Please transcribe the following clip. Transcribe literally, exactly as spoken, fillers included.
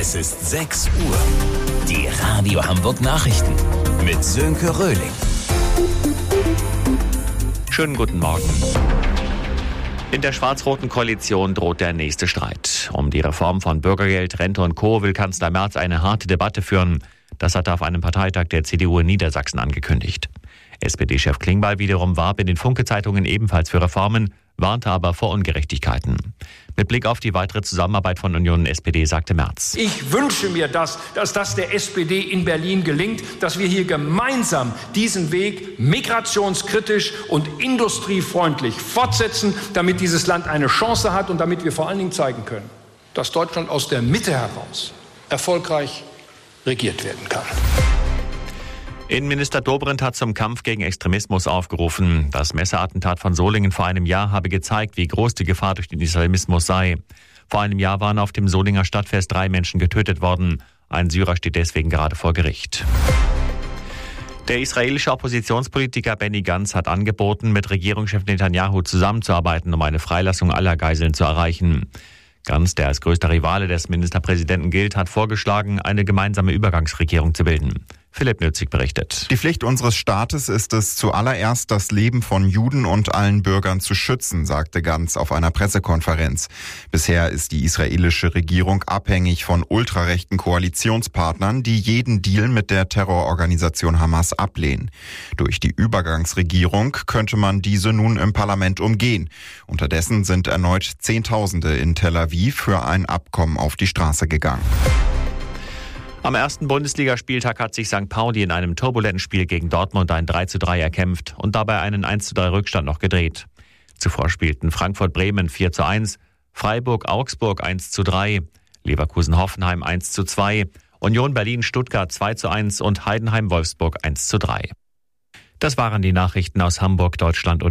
Es ist sechs Uhr. Die Radio Hamburg Nachrichten mit Sönke Röhling. Schönen guten Morgen. In der schwarz-roten Koalition droht der nächste Streit. Um die Reform von Bürgergeld, Rente und Co. will Kanzler Merz eine harte Debatte führen. Das hat er auf einem Parteitag der C D U in Niedersachsen angekündigt. S P D-Chef Klingbeil wiederum warb in den Funke-Zeitungen ebenfalls für Reformen, warnte aber vor Ungerechtigkeiten. Mit Blick auf die weitere Zusammenarbeit von Union und S P D sagte Merz: Ich wünsche mir, das, dass das der S P D in Berlin gelingt, dass wir hier gemeinsam diesen Weg migrationskritisch und industriefreundlich fortsetzen, damit dieses Land eine Chance hat und damit wir vor allen Dingen zeigen können, dass Deutschland aus der Mitte heraus erfolgreich regiert werden kann. Innenminister Dobrindt hat zum Kampf gegen Extremismus aufgerufen. Das Messerattentat von Solingen vor einem Jahr habe gezeigt, wie groß die Gefahr durch den Islamismus sei. Vor einem Jahr waren auf dem Solinger Stadtfest drei Menschen getötet worden. Ein Syrer steht deswegen gerade vor Gericht. Der israelische Oppositionspolitiker Benny Gantz hat angeboten, mit Regierungschef Netanyahu zusammenzuarbeiten, um eine Freilassung aller Geiseln zu erreichen. Gantz, der als größter Rivale des Ministerpräsidenten gilt, hat vorgeschlagen, eine gemeinsame Übergangsregierung zu bilden. Philipp Nützig berichtet. Die Pflicht unseres Staates ist es, zuallererst das Leben von Juden und allen Bürgern zu schützen, sagte Gantz auf einer Pressekonferenz. Bisher ist die israelische Regierung abhängig von ultrarechten Koalitionspartnern, die jeden Deal mit der Terrororganisation Hamas ablehnen. Durch die Übergangsregierung könnte man diese nun im Parlament umgehen. Unterdessen sind erneut Zehntausende in Tel Aviv für ein Abkommen auf die Straße gegangen. Am ersten Bundesligaspieltag hat sich Sankt Pauli in einem turbulenten Spiel gegen Dortmund ein drei zu drei erkämpft und dabei einen eins zu drei Rückstand noch gedreht. Zuvor spielten Frankfurt-Bremen vier zu eins, Freiburg-Augsburg eins zu drei, Leverkusen-Hoffenheim eins zu zwei, Union Berlin-Stuttgart zwei zu eins und Heidenheim-Wolfsburg eins zu drei. Das waren die Nachrichten aus Hamburg, Deutschland und